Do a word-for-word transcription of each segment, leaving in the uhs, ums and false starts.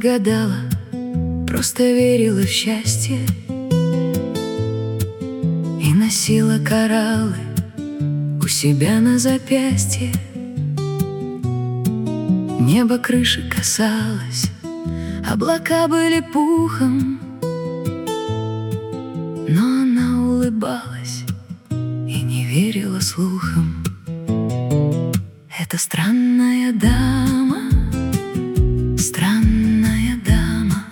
гадала, просто верила в счастье и носила кораллы у себя на запястье. Небо крыши касалось, облака были пухом, но она улыбалась и не верила слухам. Это странная дама, странная дама,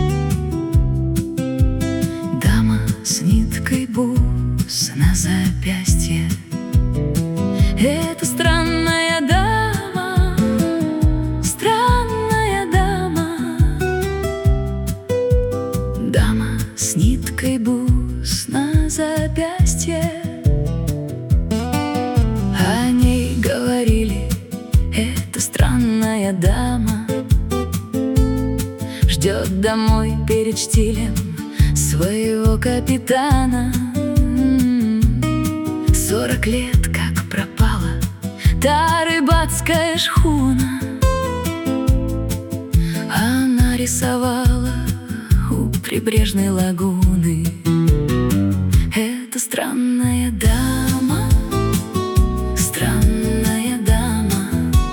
дама с ниткой бус на запястье. Это странная дама, странная дама, дама с ниткой бус на запястье. О ней говорили: это странная дама, ждет домой перед штилем своего капитана. Сорок лет как пропала та рыбацкая шхуна, она рисовала у прибрежной лагуны. Это странная дама, странная дама,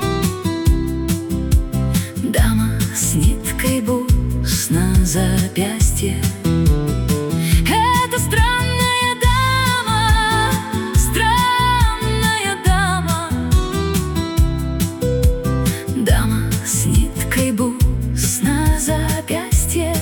дама с ниткой бус на запястье. Это странная дама, странная дама, дама с ниткой бус на запястье.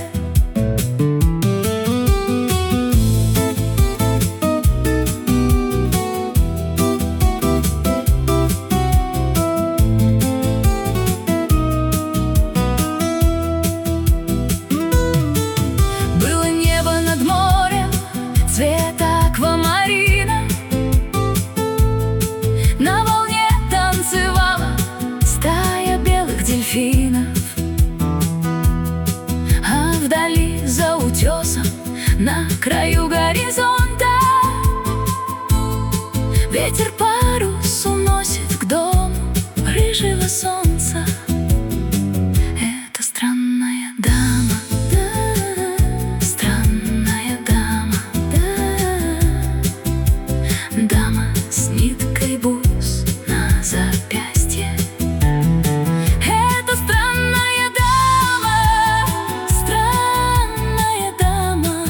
Цвета аквамарина, на волне танцевала стая белых дельфинов. А вдали за утесом, на краю горизонта, ветер парус уносит к дому рыжего солнца. Это странная дама, странная дама, дама с ниткой бус на запястье. Это странная дама, странная дама,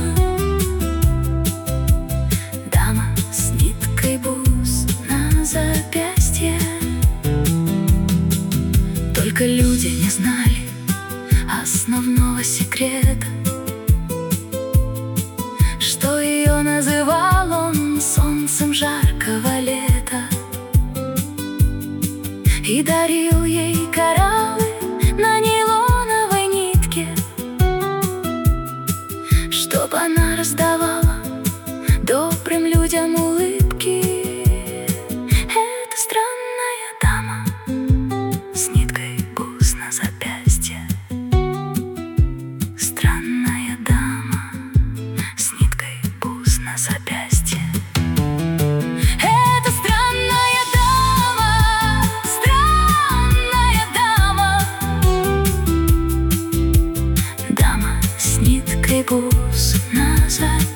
дама с ниткой бус на запястье. Только люди не знали основного секрета, что ее называл он солнцем жаркого лета и дарил ей кораллы на нейлоновой нитке, чтоб она раздавала добрым людям улыбки. Это странная дама с ниткой бус на запястье. Странная дама с ниткой бус на запястье. Это странная дама, странная дама, дама с ниткой бус на запястье.